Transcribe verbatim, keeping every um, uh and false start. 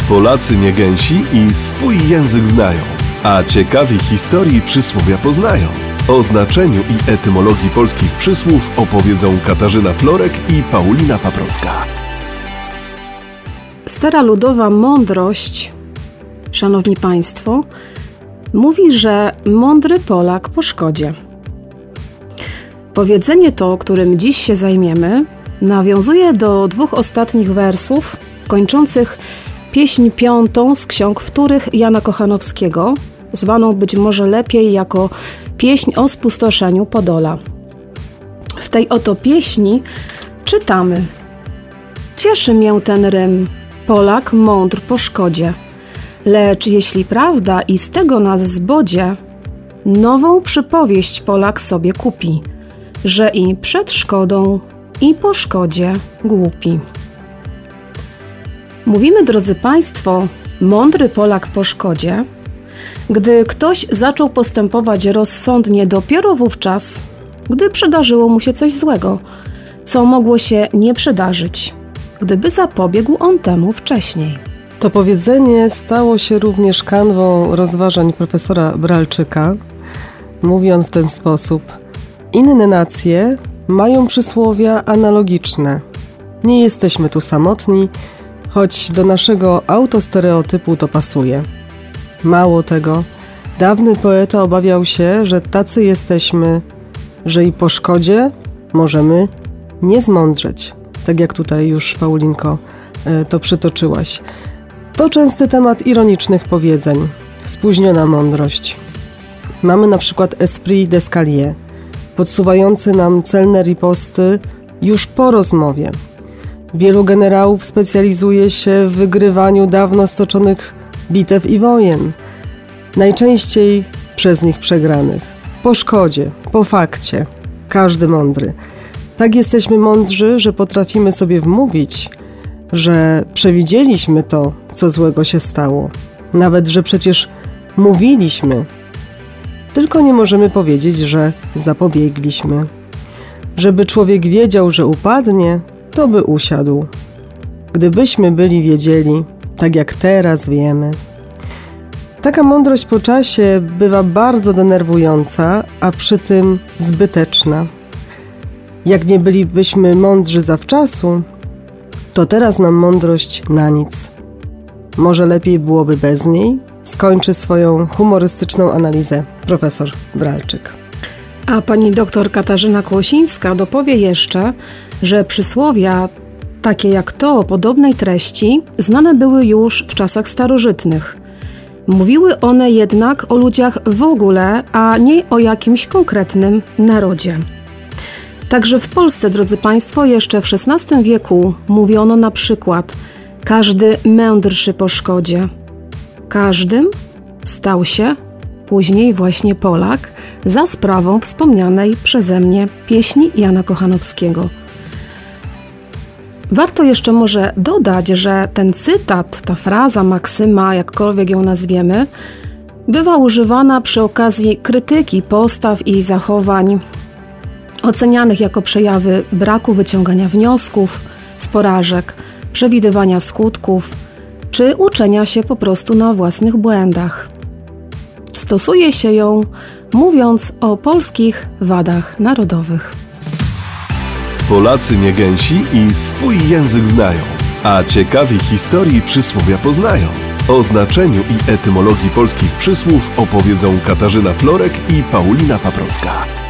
Polacy nie gęsi i swój język znają, a ciekawi historii przysłowia poznają. O znaczeniu i etymologii polskich przysłów opowiedzą Katarzyna Florek i Paulina Paprocka. Stara ludowa mądrość, szanowni państwo, mówi, że mądry Polak po szkodzie. Powiedzenie to, którym dziś się zajmiemy, nawiązuje do dwóch ostatnich wersów kończących pieśń piątą z ksiąg wtórych Jana Kochanowskiego, zwaną być może lepiej jako pieśń o spustoszeniu Podola. W tej oto pieśni czytamy: cieszy mię ten rym, Polak mądr po szkodzie, lecz jeśli prawda i z tego nas zbodzie, nową przypowieść Polak sobie kupi, że i przed szkodą, i po szkodzie głupi. Mówimy, drodzy państwo, mądry Polak po szkodzie, gdy ktoś zaczął postępować rozsądnie dopiero wówczas, gdy przydarzyło mu się coś złego, co mogło się nie przydarzyć, gdyby zapobiegł on temu wcześniej. To powiedzenie stało się również kanwą rozważań profesora Bralczyka. Mówi on w ten sposób: inne nacje mają przysłowia analogiczne. Nie jesteśmy tu samotni, choć do naszego autostereotypu to pasuje. Mało tego, dawny poeta obawiał się, że tacy jesteśmy, że i po szkodzie możemy nie zmądrzeć. Tak jak tutaj już, Paulinko, to przytoczyłaś. To częsty temat ironicznych powiedzeń. Spóźniona mądrość. Mamy na przykład esprit d'escalier, podsuwający nam celne riposty już po rozmowie. Wielu generałów specjalizuje się w wygrywaniu dawno stoczonych bitew i wojen, najczęściej przez nich przegranych. Po szkodzie, po fakcie, każdy mądry. Tak jesteśmy mądrzy, że potrafimy sobie wmówić, że przewidzieliśmy to, co złego się stało. Nawet, że przecież mówiliśmy. Tylko nie możemy powiedzieć, że zapobiegliśmy. Żeby człowiek wiedział, że upadnie, to by usiadł. Gdybyśmy byli wiedzieli, tak jak teraz wiemy. Taka mądrość po czasie bywa bardzo denerwująca, a przy tym zbyteczna. Jak nie bylibyśmy mądrzy zawczasu, to teraz nam mądrość na nic. Może lepiej byłoby bez niej? Skończy swoją humorystyczną analizę profesor Bralczyk. A pani doktor Katarzyna Kłosińska dopowie jeszcze, że przysłowia takie jak to o podobnej treści znane były już w czasach starożytnych. Mówiły one jednak o ludziach w ogóle, a nie o jakimś konkretnym narodzie. Także w Polsce, drodzy państwo, jeszcze w szesnastym wieku mówiono na przykład: każdy mędrszy po szkodzie. Każdym stał się później właśnie Polak za sprawą wspomnianej przeze mnie pieśni Jana Kochanowskiego. Warto jeszcze może dodać, że ten cytat, ta fraza, maksyma, jakkolwiek ją nazwiemy, bywa używana przy okazji krytyki postaw i zachowań ocenianych jako przejawy braku wyciągania wniosków z porażek, przewidywania skutków, czy uczenia się po prostu na własnych błędach. Stosuje się ją, mówiąc o polskich wadach narodowych. Polacy nie gęsi i swój język znają, a ciekawi historii przysłowia poznają. O znaczeniu i etymologii polskich przysłów opowiedzą Katarzyna Florek i Paulina Paprocka.